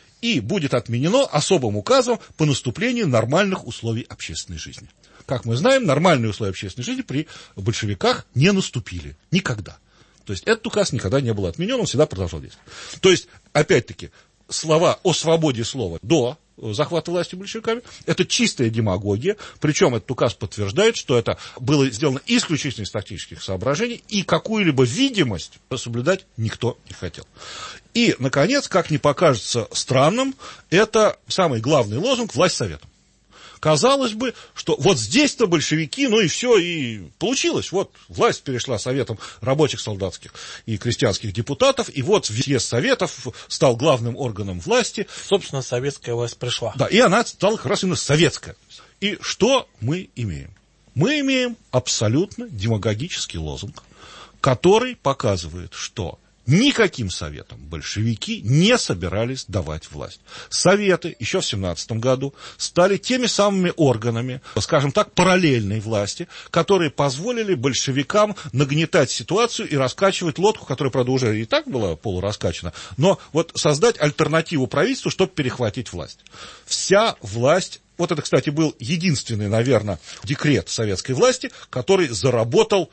и будет отменено особым указом по наступлению нормальных условий общественной жизни. Как мы знаем, нормальные условия общественной жизни при большевиках не наступили. Никогда. То есть, этот указ никогда не был отменен, он всегда продолжал действовать. То есть, опять-таки, слова о свободе слова до захвата власти большевиками — это чистая демагогия, причем этот указ подтверждает, что это было сделано исключительно из тактических соображений, и какую-либо видимость соблюдать никто не хотел. И, наконец, как не покажется странным, это самый главный лозунг «Власть советом». Казалось бы, что вот здесь-то большевики, ну и все, и получилось. Вот власть перешла советом рабочих, солдатских и крестьянских депутатов, и вот съезд советов стал главным органом власти. Собственно, советская власть пришла. Да, и она стала как раз именно советская. И что мы имеем? Мы имеем абсолютно демагогический лозунг, который показывает, что никаким советам большевики не собирались давать власть. Советы еще в семнадцатом году стали теми самыми органами, скажем так, параллельной власти, которые позволили большевикам нагнетать ситуацию и раскачивать лодку, которая, правда, уже и так была полураскачана, но вот создать альтернативу правительству, чтобы перехватить власть. Вся власть, вот это, кстати, был единственный, наверное, декрет советской власти, который заработал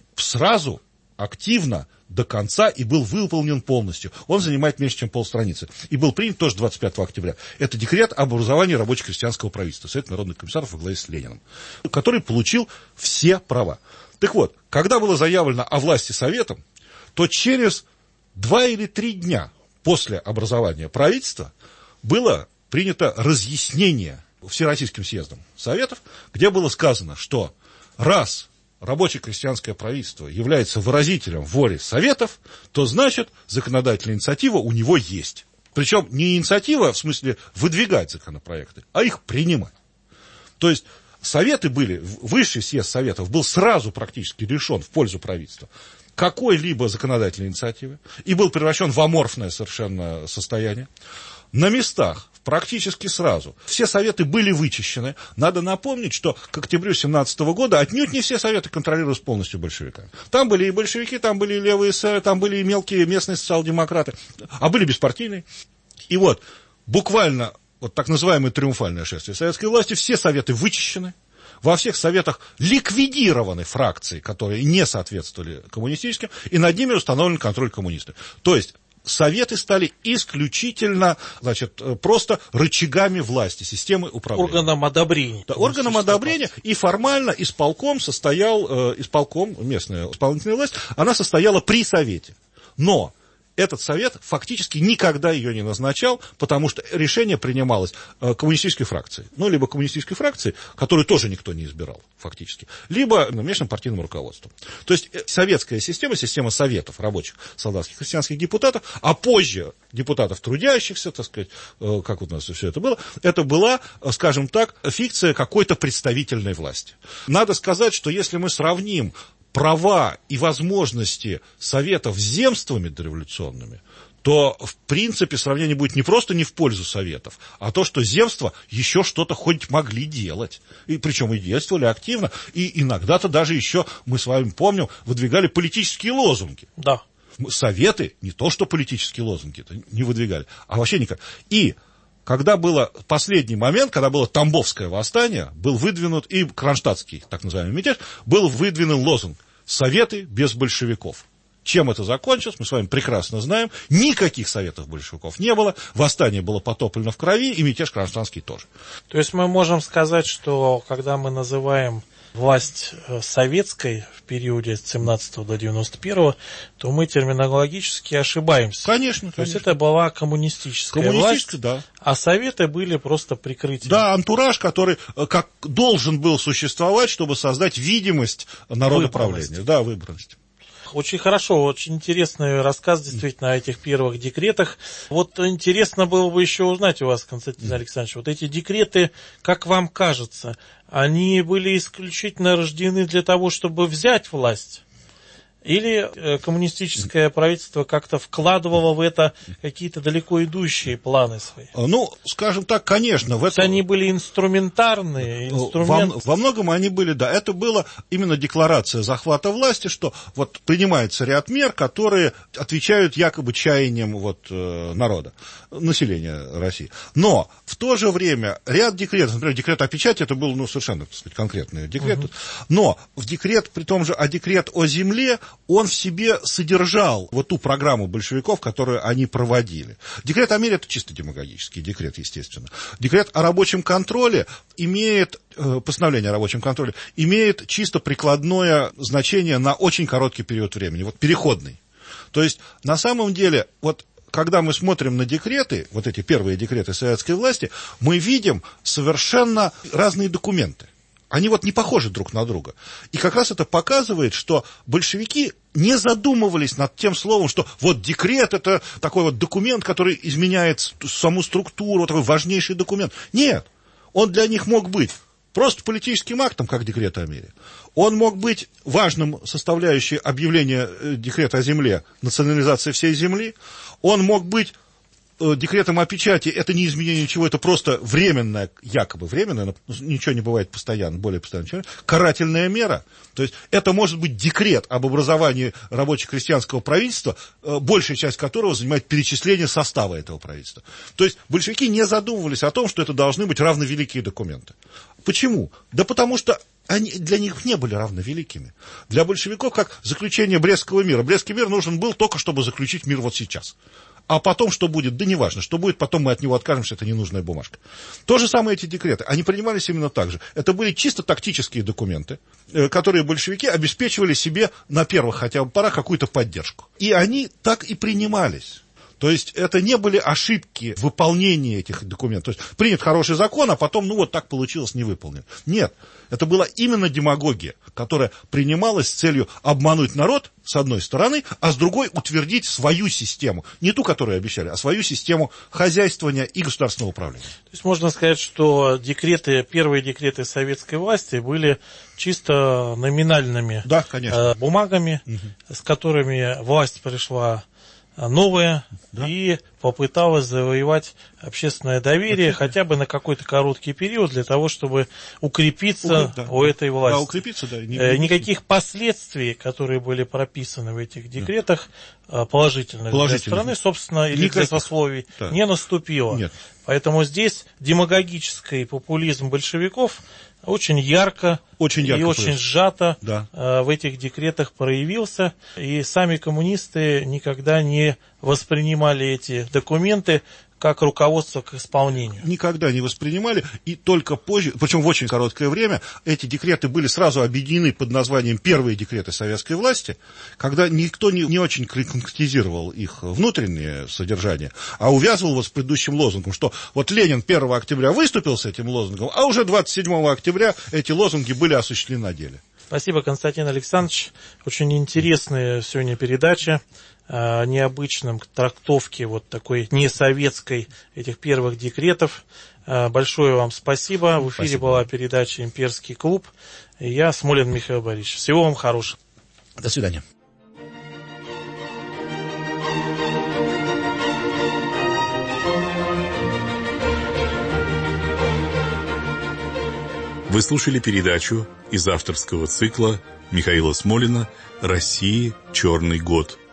сразу, активно, до конца и был выполнен полностью. Он занимает меньше, чем полстраницы. И был принят тоже двадцать пятого октября. Это декрет об образовании рабоче-крестьянского правительства, Совет народных комиссаров во главе с Лениным, который получил все права. Так вот, когда было заявлено о власти Советом, то через два или три дня после образования правительства было принято разъяснение Всероссийским съездом Советов, где было сказано, что раз рабоче-крестьянское правительство является выразителем воли Советов, то значит законодательная инициатива у него есть. Причем не инициатива, в смысле выдвигать законопроекты, а их принимать. То есть Советы были, высший съезд Советов был сразу практически решен в пользу правительства какой-либо законодательной инициативы и был превращен в аморфное совершенно состояние. На местах практически сразу все советы были вычищены. Надо напомнить, что к октябрю семнадцатого года отнюдь не все советы контролировались полностью большевиками. Там были и большевики, там были и левые эсеры, там были и мелкие местные социал-демократы, а были беспартийные. И вот буквально вот так называемое триумфальное шествие советской власти, все советы вычищены. Во всех советах ликвидированы фракции, которые не соответствовали коммунистическим, и над ними установлен контроль коммунистов. То есть советы стали исключительно, значит, просто рычагами власти, системы управления. Органом одобрения. Да, органом одобрения, и формально исполком состоял, э, исполком, местная исполнительная власть, она состояла при совете. Но этот совет фактически никогда ее не назначал, потому что решение принималось коммунистической фракцией. Ну, либо коммунистической фракцией, которую тоже никто не избирал, фактически, либо местным партийным руководством. То есть советская система, система советов рабочих, солдатских, крестьянских депутатов, а позже депутатов трудящихся, так сказать, как вот у нас все это было, это была, скажем так, фикция какой-то представительной власти. Надо сказать, что если мы сравним права и возможности советов с земствами дореволюционными, то, в принципе, сравнение будет не просто не в пользу советов, а то, что земства еще что-то хоть могли делать. И, причем и действовали активно, и иногда-то даже еще, мы с вами помним, выдвигали политические лозунги. Да. Советы не то, что политические лозунги не выдвигали, а вообще никак. И когда было последний момент, когда было Тамбовское восстание, был выдвинут, и кронштадтский, так называемый мятеж, был выдвинут лозунг «Советы без большевиков». Чем это закончилось, мы с вами прекрасно знаем. Никаких советов большевиков не было, восстание было потоплено в крови, и мятеж кронштадтский тоже. То есть мы можем сказать, что когда мы называем власть советской в периоде с семнадцатого до девяносто первого, то мы терминологически ошибаемся. Конечно, То конечно. есть это была коммунистическая, Коммунистическая, власть, да. А советы были просто прикрытием. Да, антураж, который как должен был существовать, чтобы создать видимость народоправления. Да, выборность. Очень хорошо, очень интересный рассказ действительно о этих первых декретах. Вот интересно было бы еще узнать у вас, Константин Александрович, вот эти декреты, как вам кажется, они были исключительно рождены для того, чтобы взять власть? Или коммунистическое правительство как-то вкладывало в это какие-то далеко идущие планы свои? Ну, скажем так, конечно. В этом... Они были инструментарные. Инструмент... Во, во многом они были, да. Это была именно декларация захвата власти, что вот принимается ряд мер, которые отвечают якобы чаяниям вот, э, народа, населения России. Но в то же время ряд декретов, например, декрет о печати, это был ну, совершенно, так сказать, конкретный декрет. Угу. Но в декрет, при том же, а декрет о земле, он в себе содержал вот ту программу большевиков, которую они проводили. Декрет о мере – это чисто демагогический декрет, естественно. Декрет о рабочем контроле имеет, постановление о рабочем контроле, имеет чисто прикладное значение на очень короткий период времени, вот переходный. То есть, на самом деле, вот когда мы смотрим на декреты, вот эти первые декреты советской власти, мы видим совершенно разные документы. Они вот не похожи друг на друга. И как раз это показывает, что большевики не задумывались над тем словом, что вот декрет – это такой вот документ, который изменяет саму структуру, такой важнейший документ. Нет, он для них мог быть просто политическим актом, как декрет о мире. Он мог быть важным составляющей объявления декрета о земле, национализации всей земли. Он мог быть декретом о печати, это не изменение ничего, это просто временная, якобы временная, ничего не бывает постоянно, более постоянно, карательная мера. То есть это может быть декрет об образовании рабоче-крестьянского правительства, большая часть которого занимает перечисление состава этого правительства. То есть большевики не задумывались о том, что это должны быть равновеликие документы. Почему? Да потому что они для них не были равновеликими. Для большевиков, как заключение Брестского мира. Брестский мир нужен был только, чтобы заключить мир вот сейчас. А потом что будет? Да неважно, что будет, потом мы от него откажемся, это ненужная бумажка. То же самое эти декреты, они принимались именно так же. Это были чисто тактические документы, которые большевики обеспечивали себе на первых хотя бы порах какую-то поддержку. И они так и принимались. То есть это не были ошибки в выполнении этих документов. То есть принят хороший закон, а потом, ну вот так получилось, не выполнен. Нет, это была именно демагогия, которая принималась с целью обмануть народ, с одной стороны, а с другой утвердить свою систему. Не ту, которую обещали, а свою систему хозяйствования и государственного управления. То есть можно сказать, что декреты, первые декреты советской власти были чисто номинальными да, конечно. бумагами, угу. с которыми власть пришла новая, да. и попыталась завоевать общественное доверие хотя бы на какой-то короткий период для того, чтобы укрепиться да. у этой власти. Да, укрепиться, да. Не... Никаких последствий, которые были прописаны в этих декретах, положительных, положительных. для страны, собственно, или для сословий, да. не наступило. Нет. Поэтому здесь демагогический популизм большевиков очень ярко, очень ярко и очень проявился. сжато да. э, в этих декретах проявился. И сами коммунисты никогда не воспринимали эти документы как руководство к исполнению. Никогда не воспринимали, и только позже, причем в очень короткое время, эти декреты были сразу объединены под названием «Первые декреты советской власти», когда никто не, не очень конкретизировал их внутреннее содержание, а увязывал его с предыдущим лозунгом, что вот Ленин первого октября выступил с этим лозунгом, а уже двадцать седьмого октября эти лозунги были осуществлены на деле. Спасибо, Константин Александрович. Очень интересная сегодня передача о необычном трактовке вот такой несоветской этих первых декретов. Большое вам спасибо. В эфире спасибо. Была передача «Имперский клуб». И я, Смолин Михаил Борисович. Всего вам хорошего. До свидания. Вы слушали передачу из авторского цикла Михаила Смолина «России. Черный год».